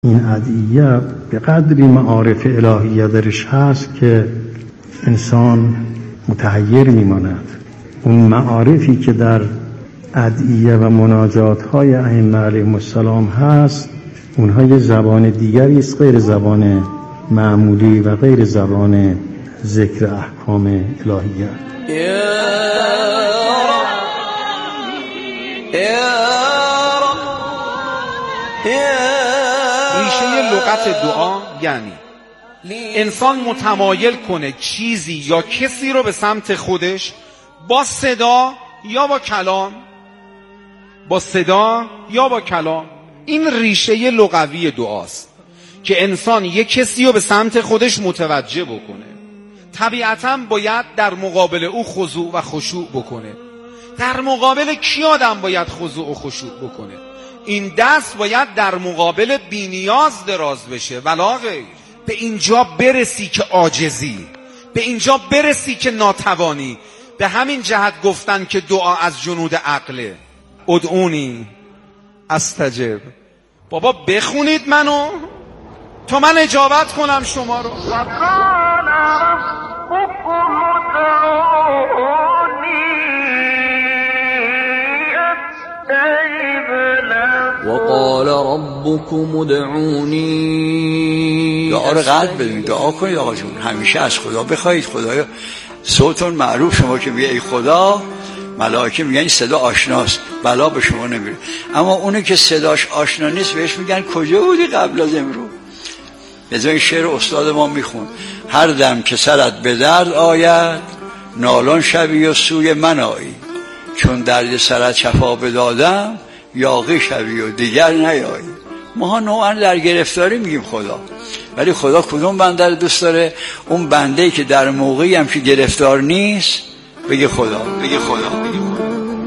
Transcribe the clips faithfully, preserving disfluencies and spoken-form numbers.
این ادعیه به قدری معارف الهیه درش هست که انسان متحیر میماند. اون معارفی که در ادعیه و مناجات های ائمه علیهم السلام هست، اونها یه زبان دیگری است غیر زبان معمولی و غیر زبان ذکر احکام الهیه. ریشه لغت دعا یعنی انسان متمایل کنه چیزی یا کسی رو به سمت خودش با صدا یا با کلام، با صدا یا با کلام. این ریشه لغوی دعاست که انسان یک کسی رو به سمت خودش متوجه بکنه. طبیعتاً باید در مقابل او خضوع و خشوع بکنه. در مقابل کی آدم باید خضوع و خشوع بکنه؟ این دست باید در مقابل بی‌نیاز دراز بشه، ولا غیر. به اینجا برسی که عاجزی، به اینجا برسی که ناتوانی. به همین جهت گفتن که دعا از جنود عقله. ادعونی استجب. بابا بخونید منو تا من اجابت کنم شما رو. وقال ربكم ادعوني. دعا رو قلب بدونید، دعا کنید آقا جون، همیشه از خدا بخواید. خدایا صوتون معروف، شما که میگه ای خدا، ملائکه میگن صدا آشناست، بلا به شما نمیره. اما اونی که صداش آشنا نیست بهش میگن کجا بودی قبل از امروز؟ بذار این شعر استاد ما میخون: هر دم که سرت به درد آید، نالان شوی و سوی من آیی. چون درد سرت شفا بدادم، یاغی شوی و دیگر نیایی. ما نوعا در گرفتاری میگیم خدا، ولی خدا کدوم بنده رو دوست داره؟ اون بنده‌ای که در موقعی هم که گرفتار نیست بگه خدا، بگه خدا، بگه خدا.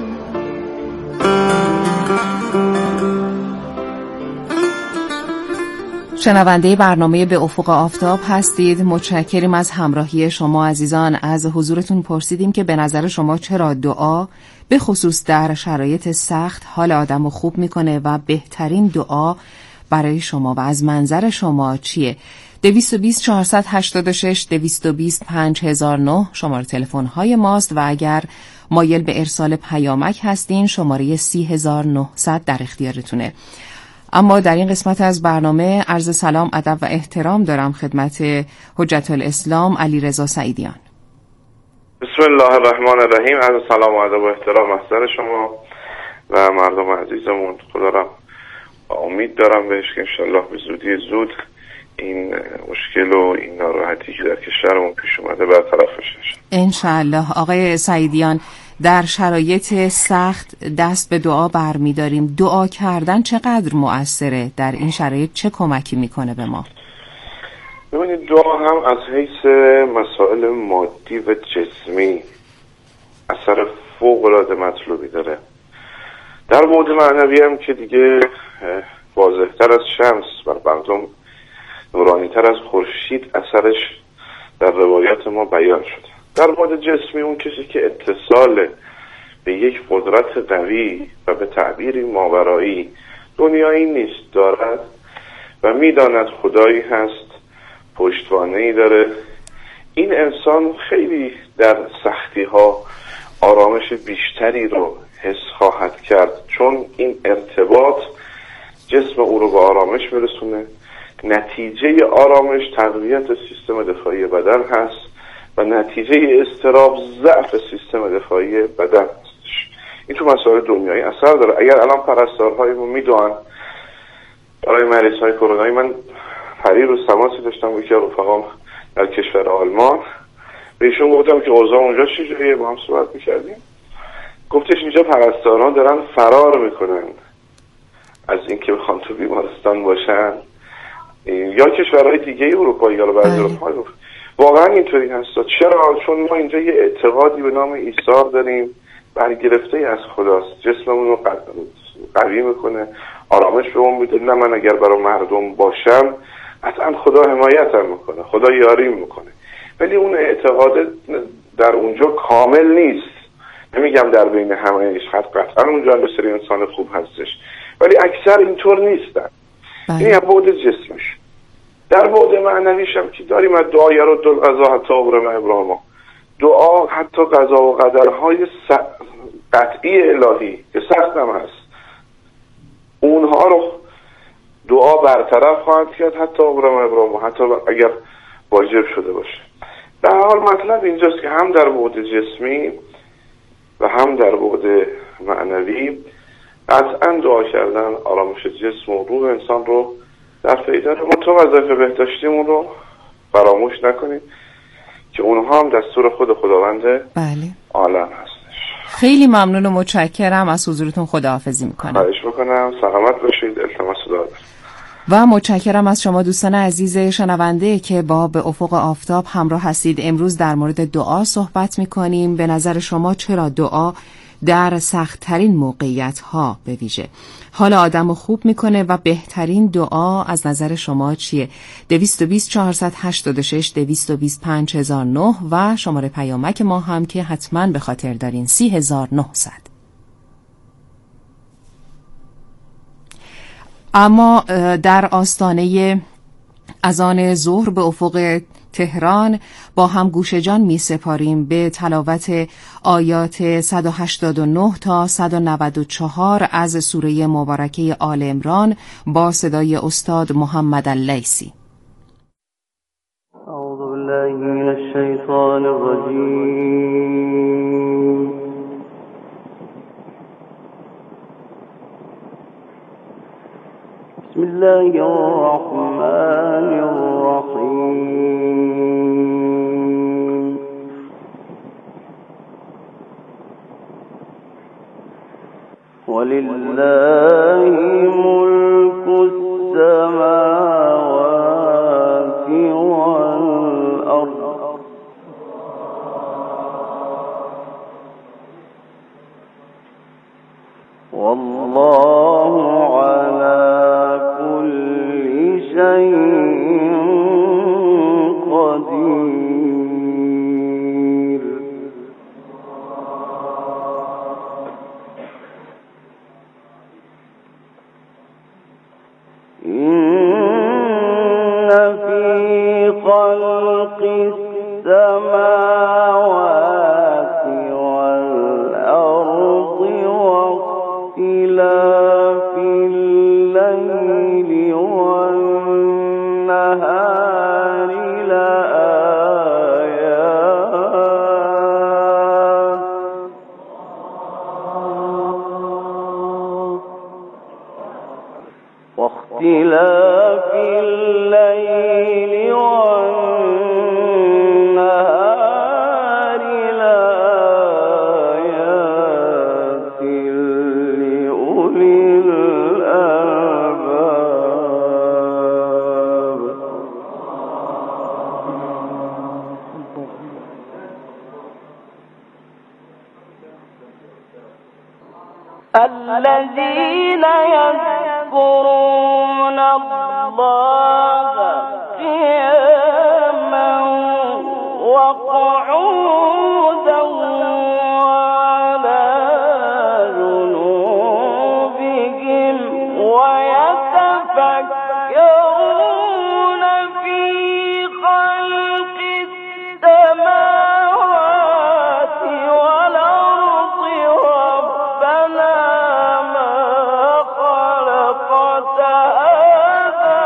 شنونده برنامه به افق آفتاب هستید. متشکریم از همراهی شما عزیزان. از حضورتون پرسیدیم که به نظر شما چرا دعا به خصوص در شرایط سخت حال آدمو خوب میکنه و بهترین دعا برای شما و از منظر شما چیه؟ دویست و بیست چهارصد و هشتاد و شش دویست و بیست پنج هزار و نه شماره تلفن های ماست و اگر مایل به ارسال پیامک هستین شماره سی هزار و نهصد در اختیارتونه. اما در این قسمت از برنامه عرض سلام، ادب و احترام دارم خدمت حجت الاسلام علیرضا سعیدیان. بسم الله الرحمن الرحیم. عرض سلام و ادب و احترام محضر شما و مردم عزیزمون. خدا را امید دارم بهش که انشالله به زودی زود این مشکل و این ناراحتی که در کشورمون پیش اومده برطرف بشه انشالله. آقای سعیدیان، در شرایط سخت دست به دعا برمی‌داریم. دعا کردن چقدر مؤثره؟ در این شرایط چه کمکی میکنه به ما؟ ببینید، دعا هم از حیث مسائل مادی و جسمی اثر فوق‌العاده مطلوبی داره. در بعد معنوی هم که دیگه واضح‌تر از شمس بر مردم، نورانی‌تر از خورشید اثرش در روایات ما بیان شده. در بعد جسمی اون کسی که اتصال به یک قدرت قوی و به تعبیری ماورایی دنیایی نیست دارد و میداند خدایی هست، پشتوانه‌ای داره، این انسان خیلی در سختی ها آرامش بیشتری رو حس خواهد کرد، چون این ارتباط جسم او رو به آرامش میرسونه. نتیجه آرامش تقویت سیستم دفاعی بدن هست و نتیجه اضطراب ضعف سیستم دفاعی بدن هستش. این تو مسائل دنیایی اثر داره. اگر الان پرستارهای ما میدونن برای مریض های کرونایی، من پریر و سماسی داشتم با یکی از رفقام در کشور آلمان، به ایشون گفتم که اوضاع اونجا چجوریه، با هم صحبت میکردیم. گفتش اینجا پرستارها دارن فرار میکنن از اینکه بخوان تو بیمارستان باشن، یا کشورهای دیگه اروپایی یا بعضی اروپایی. واقعا اینطوری هست. چرا؟ چون ما اینجا یه اعتقادی به نام ایثار داریم، برگرفته از خداست، جسممون رو قوی میکنه، آرامش به اون میده. نه، من اگر برای مردم باشم قطعا خدا حمایتم میکنه، خدا یاریم میکنه. ولی اون اعتقاد در اونجا کامل نیست. نمیگم در بین همه قطعا اونجا به سری انسان خوب هستش، ولی اکثر اینطور نیستن. این یه بعد جسمیش. در بعد معنویش هم که داریم از دعای رد القضا حتی ابراهیم ابراهیم، دعا حتی قضا و قدرهای قطعی الهی که سخت هم هست اونها رو دعا برطرف خواهد کرد، حتی ابراهیم ابراهیم حتی اگر واجب شده باشه. به هر حال مطلب اینجاست که هم در بعد جسمی و هم در بعد معنوی قطعا دعا کردن آرامش جسم و روح انسان رو در پی داره. ما تو وظایف بهداشتیمون رو فراموش نکنیم که اونها هم دستور خود خداونده بله عالم هستش. خیلی ممنون و متشکرم از حضورتون. خداحافظی میکنم. خواهش میکنم. سلامت باشید. التماس دعا دارم. و متشکرم از شما دوستان عزیز شنونده که با به افق آفتاب همراه هستید. امروز در مورد دعا صحبت میکنیم. به نظر شما چرا دعا در سخت‌ترین موقعیت‌ها به ویژه حال آدمو خوب میکنه و بهترین دعا از نظر شما چیه؟ دویست و بیست چهارصد و هشتاد و شش دویست و بیست پنج هزار و نه و شماره پیامک ما هم که حتما به خاطر دارین سی هزار و نهصد. اما در آستانه اذان ظهر به افق تهران با هم گوش جان می سپاریم به تلاوت آیات صد و هشتاد و نه تا صد و نود و چهار از سوره مبارکه آل عمران با صدای استاد محمد اللیثی. اعوذ بالله من الشیطان الرجیم. بسم الله الرحمن الرحیم. ولله ملك السماوات والأرض والله على كل شيء قدير. إن في خلق السماوات والأرض واختلاف الليل والنهار لآيات واختلاف الليل والنهار لآيات لأولي الألباب. الذين يذكرون الله قياما وقعودا وعلى جنوبهم ويتفكرون في خلق السماوات والأرض ربنا ما خلقت هذا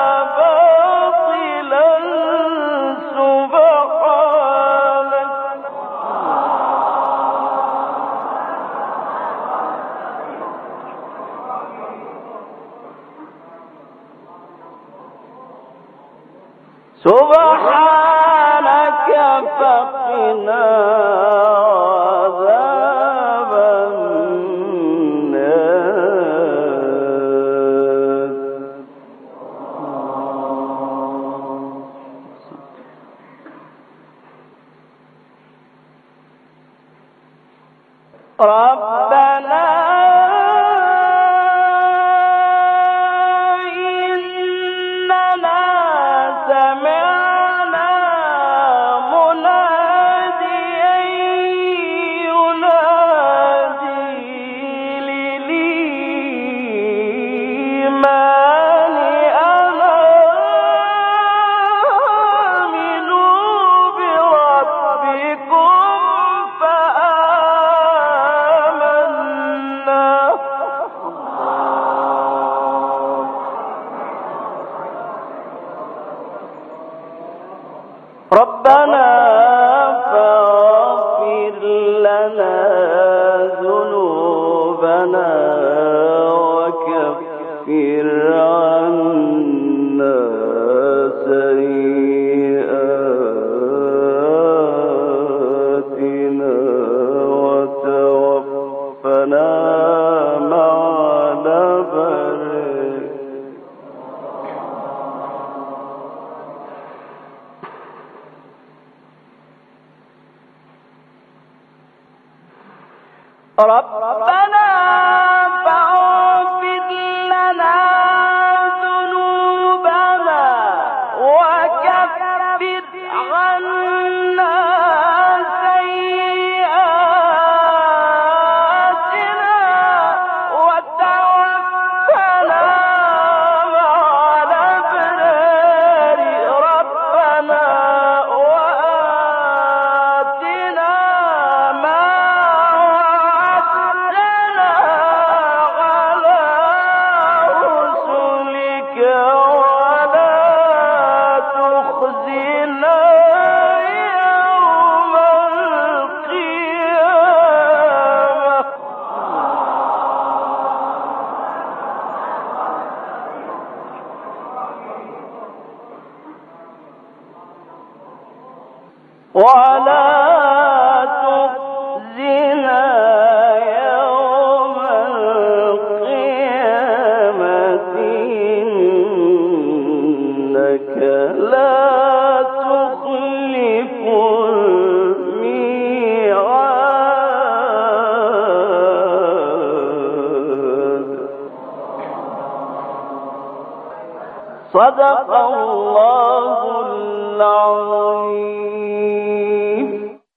باطلا سبحانك سبحانك فقنا عذاب النار. ربنا إننا سمعنا مناديا ربنا فاغفر لنا ذنوبنا وكفر عنا سيئاتنا وتوفنا مع الأبرار. ربنا فاغفر لنا ذنوبنا وكفر عنا سيئاتنا وتوفنا مع الأبرار. ربنا وآتنا ما وعدتنا على رسلك ولا تخزنا يوم القيامة. ولا تخزنا يوم القيامة إنك لا تخلف الميعاد. صدق الله العظيم.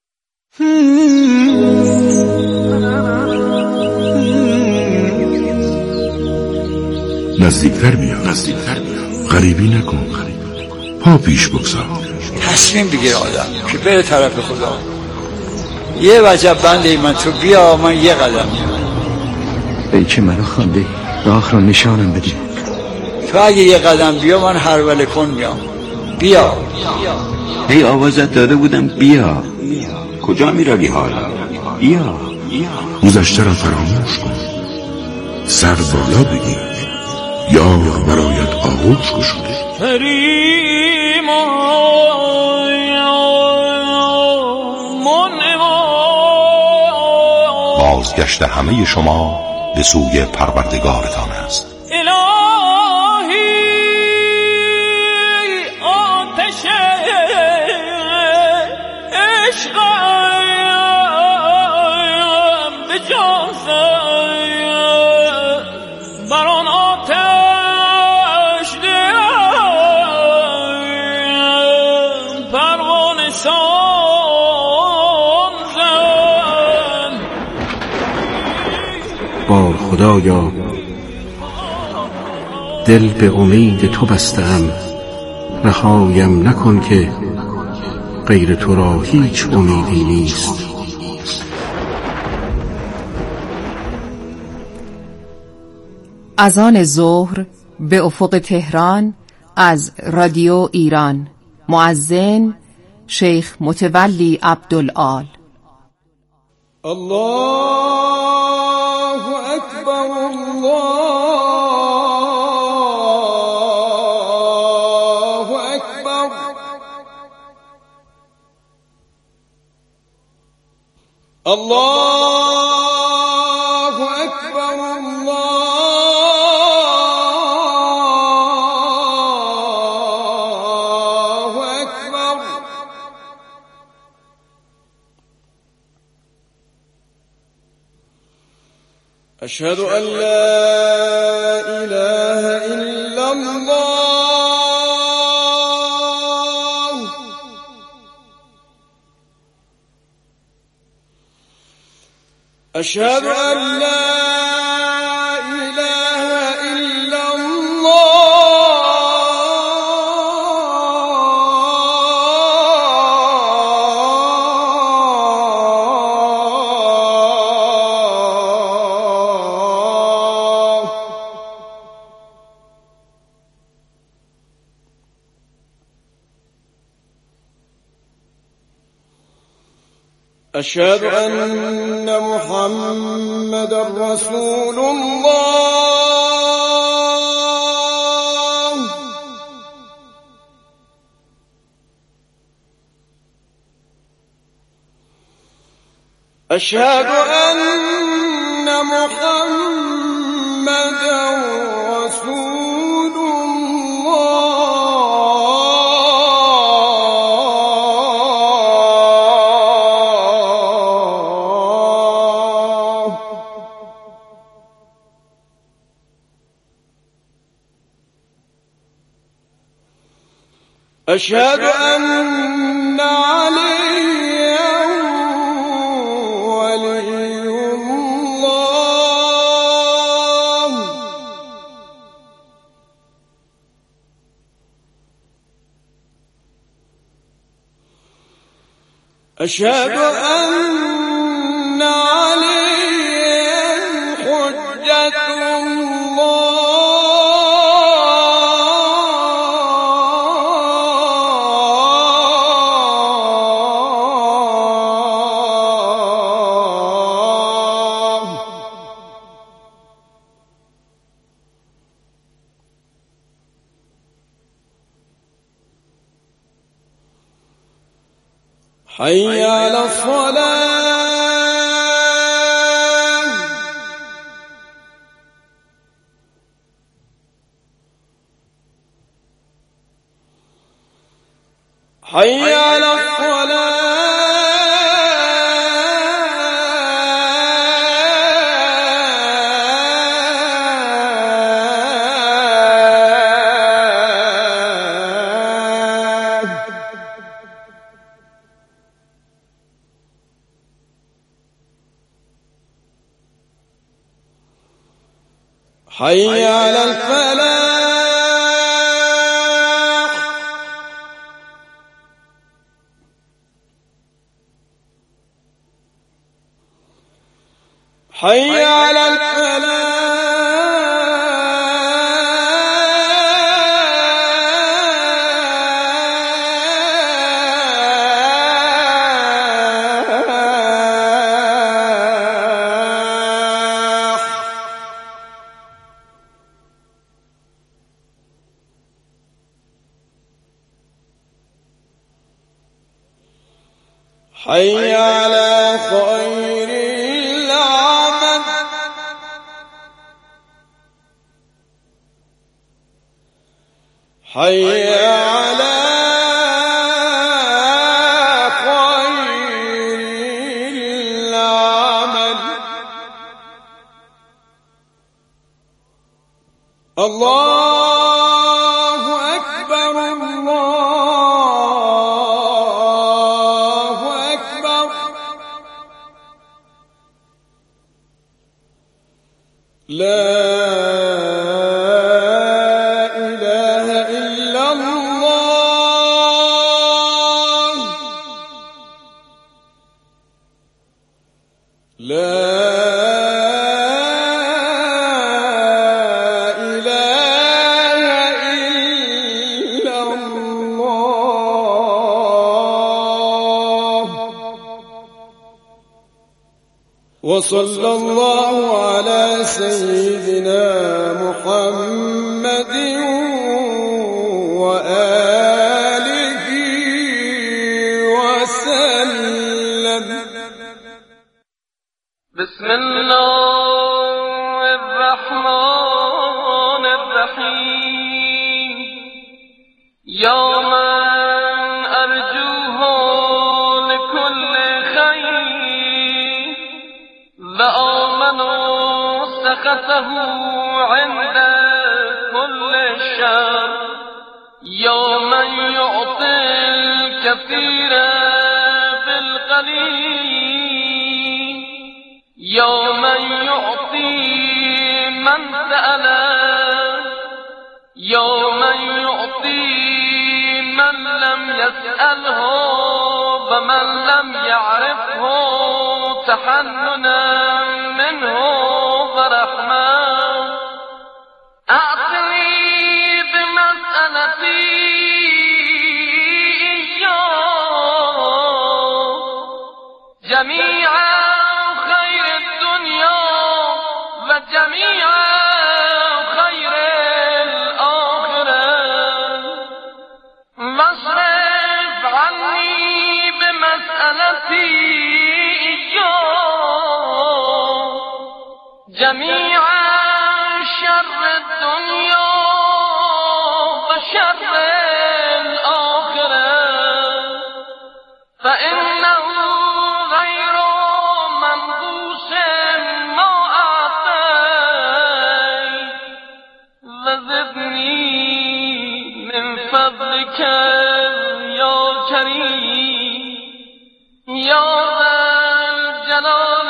نزدیکتر بیا، نزدیکتر بیا، غریبی نکن، پا پیش بگذار. تصمیم بگیر آدم که بره طرف خدا. یه وجب بنده من، تو بیا من یه قدم. ای که منو خوانده راه رو نشانم بدی. تو اگه یه قدم بیا من هر وله کن میام. بیا. ای آوازت داده بودم بیا. کجا میروی حالا؟ بیا. گذشته را فراموش کن، سر بالا بگیر، یار برایت آغوش گشوده. بازگشت همه شما به سوی پروردگارتان است. بار خدایا دل به امید تو بستم، رهایم نکن که غیر تو را هیچ امیدی نیست. اذان ظهر به افق تهران از رادیو ایران. مؤذن شیخ متولی عبدالآل. الله اکبر الله اکبر. الله اکبر الله اکبر. أشهد أن لا إله إلا الله. أشهد أن لا إله إلا الله. أشهد أن محمد رسول الله. أشهد أن محمد رسول الله. أشهد أن عليا ولي الله. أشهد أن عليا حجة الله. حي على الصلاة. حي على الصلاة. حي على الفلاح. حي على الفلاح. حي على خير العمل. حي على خير العمل. الله أكبر. الله أكبر. لا إله إلا الله. لا وصلى الله على سيدنا محمد وآله وسلم. بسم الله الرحمن الرحيم. يا من أرجوه لكل خير وآمنوا سخطه عند كل شر. يا من يعطي الكثير بالقليل. يا من يعطي من سأل. يا من يعطي من لم يسأله ومن لم يعرفه تحننا منه ورحمة. أعطني بمسألتي إياه غلطی جميعا شر الدنيا وشر الآخرة فإنه غير منقوص ما أعطيت وزدني من فضلك يا كريم يا ذا الجلال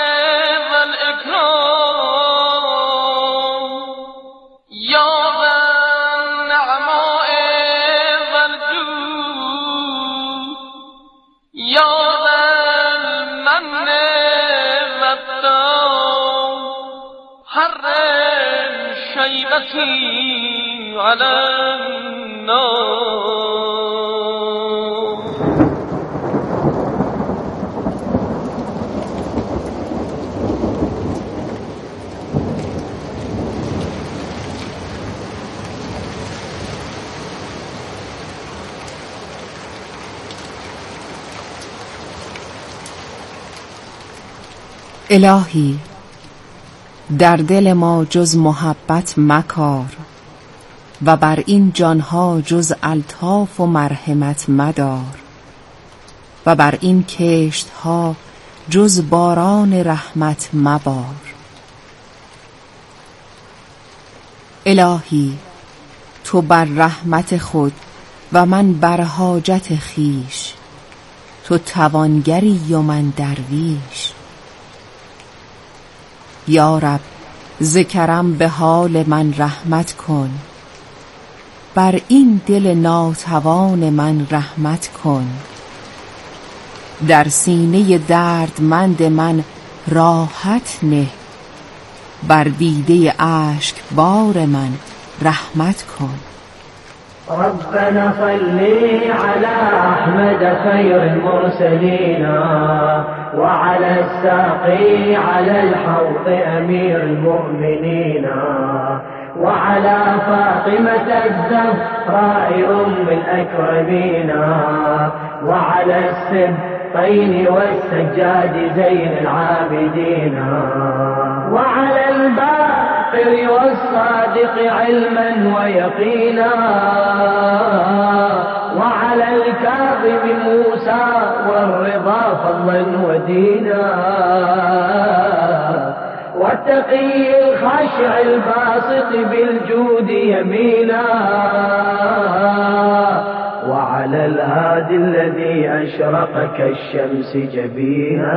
على النار. الهی در دل ما جز محبت مکار و بر این جانها جز الطاف و مرحمت مدار و بر این کشتها جز باران رحمت مبار. الهی تو بر رحمت خود و من بر حاجت خیش، تو توانگری و من درویش. یا رب ز کرم به حال من رحمت کن، بر این دل ناتوان من رحمت کن. در سینه دردمند من راحت نه، بر دیده اشک بار من رحمت کن. ربنا صل على أحمد خير المرسلين وعلى الساقي على الحوض أمير المؤمنين وعلى فاطمة الزهراء أم الأكرمين وعلى السبطين والسجاد زين العابدين وعلى الباقر والصادق علما ويقينا وعلى الكاظم موسى والرضا فضلا ودينا والتقي الخاشع الباسط بالجود يمينا وعلى الهادي الذي أشرق كالشمس جبينا.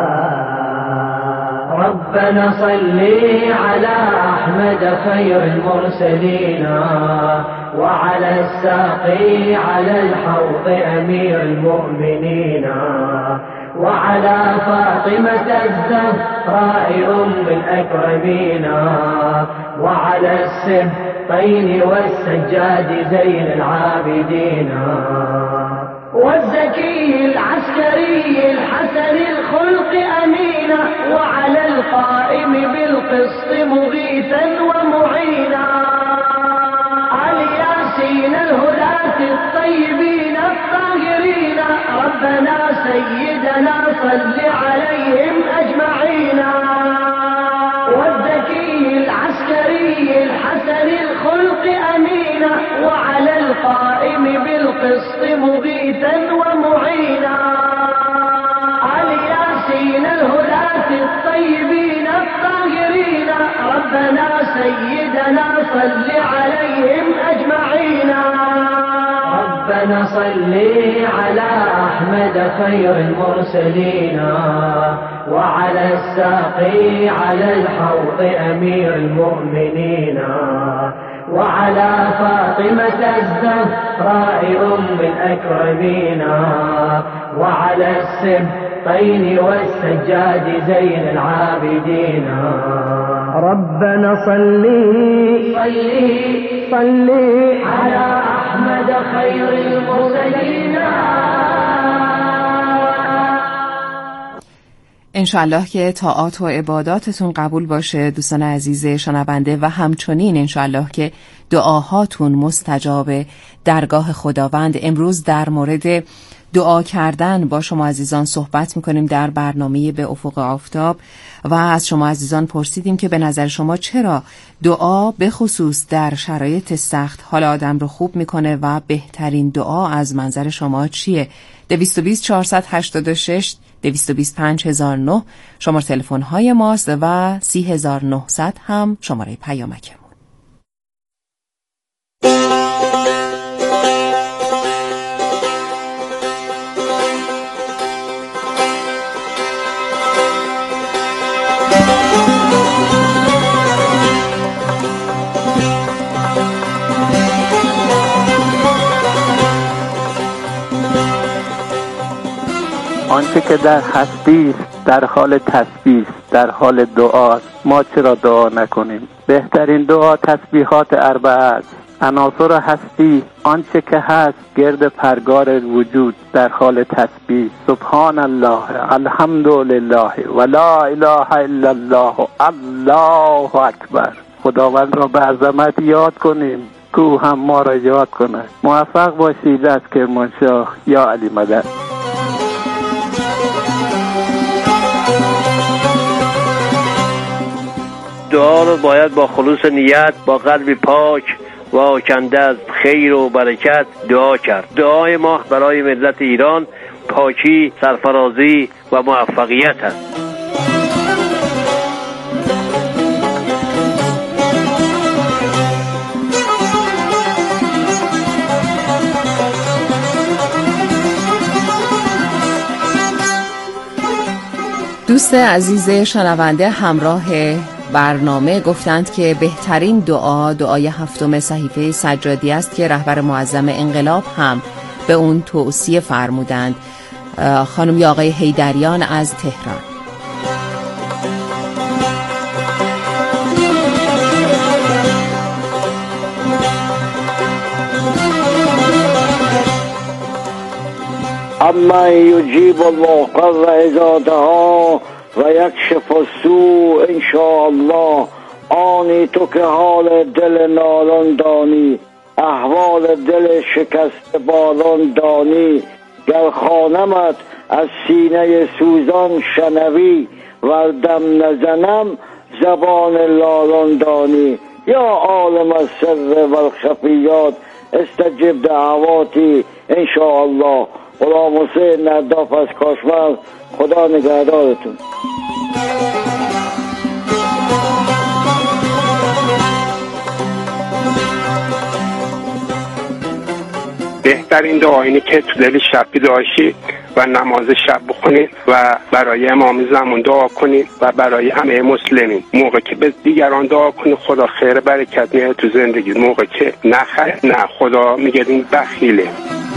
ربنا صل على أحمد خير المرسلين وعلى الساقي على الحوض أمير المؤمنين وعلى فاطمة الزهراء أم الأكرمين وعلى السبطين والسجاد زين العابدين والزكي العسكري الحسن الخلق أمينا وعلى القائم بالقسط مغيثا ومعينا الياسين الهداة الطيبين الطاهرين ربنا سيدنا صل عليهم أجمعين والزكي العسكري الحسن الخلق أمينا وعلى القائم بالقسط مغيثا ومعينا الياسين الهداة الطيبين الطاهرين ربنا سيدنا صل عليهم أجمعين. ربنا صل على أحمد خير المرسلين وعلى الساقي على الحوض أمير المؤمنين وعلى فاطمة الزهراء أم الأكرمين وعلى السبطين والسجاد زين العابدين. ربنا صل صل صل على أحمد خير المرسلين. انشالله که طاعات و عباداتتون قبول باشه دوستان عزیز شنونده و همچنین انشالله که دعاهاتون مستجاب درگاه خداوند. امروز در مورد دعا کردن با شما عزیزان صحبت میکنیم در برنامه به افق آفتاب و از شما عزیزان پرسیدیم که به نظر شما چرا دعا به خصوص در شرایط سخت حال آدم رو خوب میکنه و بهترین دعا از منظر شما چیه؟ دویست و بیست چهارصد و هشتاد و شش دویست و بیست پنج هزار و نه شماره تلفن های ماست و سی هزار و نهصد هم شماره پیامکمون. آنچه که در هستی است در حال تسبیح است، در حال دعا است. ما چرا دعا نکنیم؟ بهترین دعا تسبیحات اربعه است. عناصر هستی آنچه که هست گرد پرگار وجود در حال تسبیح. سبحان الله، الحمدلله و لا اله الا الله، الله اکبر. خداوند را به عظمت یاد کنیم، کو هم ما را یاد کنه. موفق باشید از کرمانشاه. یا علی مدد. دعا رو باید با خلوص نیت، با قلبی پاک و آکنده از خیر و برکت دعا کرد. دعای ما برای ملت ایران پاکی، سرفرازی و موفقیت است. دوست عزیز شنونده همراه برنامه گفتند که بهترین دعا دعای هفتم صحیفه سجادی است که رهبر معظم انقلاب هم به اون توصیه فرمودند. خانم یا آقای حیدریان از تهران. اما یجیب المضطر اذا دعا و یکشف السوء ان شاء الله. آنی تو که حال دل نالان دانی، احوال دل شکست بالان دانی. گر خوانمت از سینه سوزان شنوی، و دم نزنم زبان لالان دانی. یا عالم السر و الخفیات استجب دعواتی ان شاء الله. غلام حسین نداف از کاشمر. خدا نگهدارتون. بهترین دعا اینه که تو دل شب بیدار شید و نماز شب بخونید و برای امام زمان دعا کنید و برای همه مسلمین. موقع که به دیگران دعا کنید خدا خیر برکت میاره تو زندگی. موقع که نخیر نه خدا میگه این بخیله.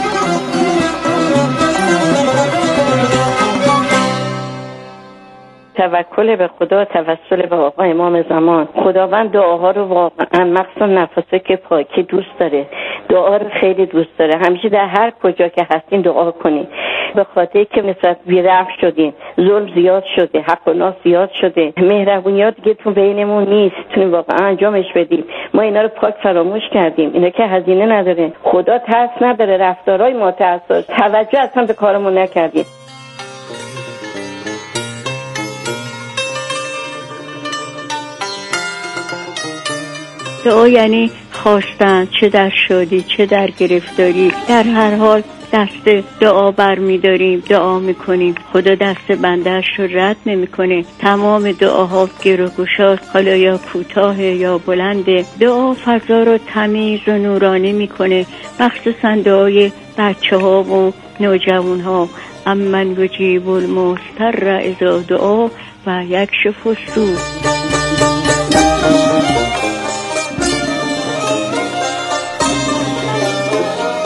توکل به خدا، توسل به آقا امام زمان. خداوند دعاها رو واقعا مخصوصا نفسه که پاکی دوست داره، دعا رو خیلی دوست داره. همیشه در هر کجا که هستین دعا کنین، به خاطر که نسبت بی‌رحم شدین، ظلم زیاد شده، حق و ناس زیاد شده، مهربونیات دیگه تو بینمون نیست، تونیم واقعا انجامش بدیم. ما اینا رو پاک فراموش کردیم. اینا که هزینه نداره، خدا ترس نداره، رفتارهای ما ترس داره، توجه اصلا به کارمون نکردیم. دعا یعنی خواستن، چه در شادی چه در گرفتاری، در هر حال دست دعا برمی داریم، دعا میکنیم. خدا دست بندهش رو رد نمیکنه. تمام دعاها گروگوشاست، حالا یا کوتاه یا بلنده. دعا فضا رو تمیز و نورانی میکنه، مخصوصا دعای بچه ها و نوجوان ها. امن یجیب المضطر اذا دعا و یکشف السوء.